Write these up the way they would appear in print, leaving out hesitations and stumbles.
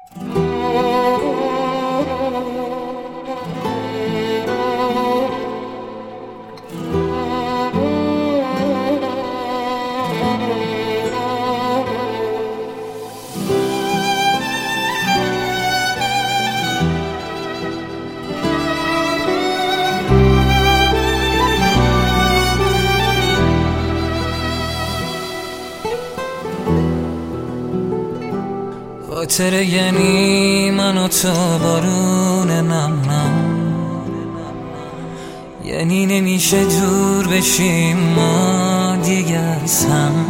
خاطره یعنی من و تو بارون نم نم، یعنی نمیشه دور بشیم ما دیگه از هم.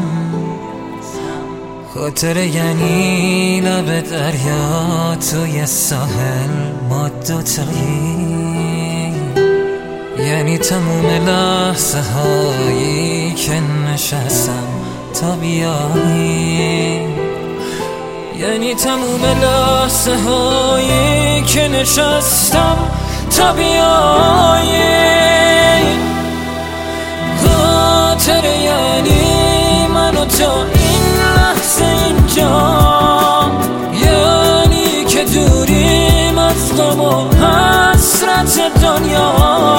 خاطره یعنی لب دریا توی ساحل ما دوتایی، یعنی تموم لحظه هایی که نشستم تا بیایی، یعنی تموم لحظه هایی که نشستم تا بیایی. خاطره یعنی من و تو این لحظه اینجا، یعنی که دوریم از غم و حسرت دنیا.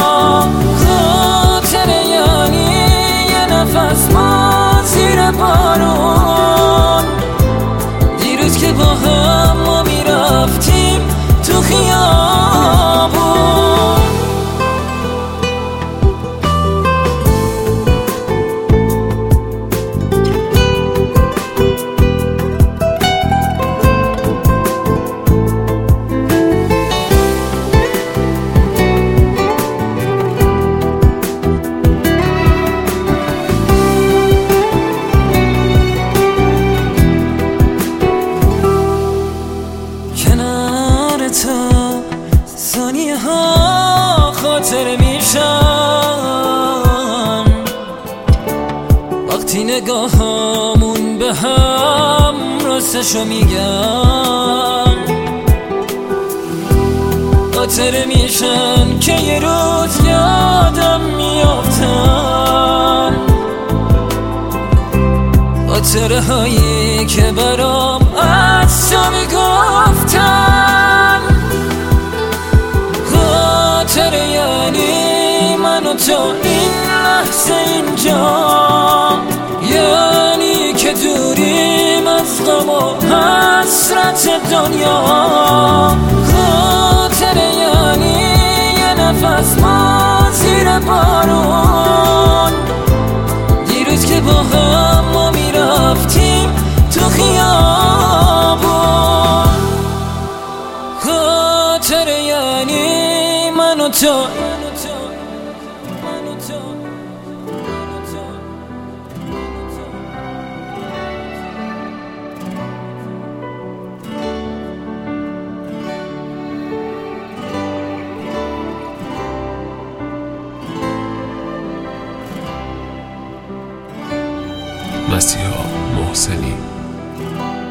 خاطره یعنی یه نفس ما زیر بارون، دیروز که با هم ما میرفتیم تو خیابون. ثانیه ها خاطره میشن وقتی نگاهامون به هم راستشو میگن. خاطره میشن که یه روز یادم میافتن، خاطره هایی که برام از تو میگفتن. خاطره یعنی من و تو این لحظه اینجا، یعنی که دوریم از غم و حسرت دنیا. خاطره یعنی یه نفس ما زیر بارون، دیروز که با هم ما میرفتیم تو خیابون. خاطره یعنی من و تو مسیحا محسنی.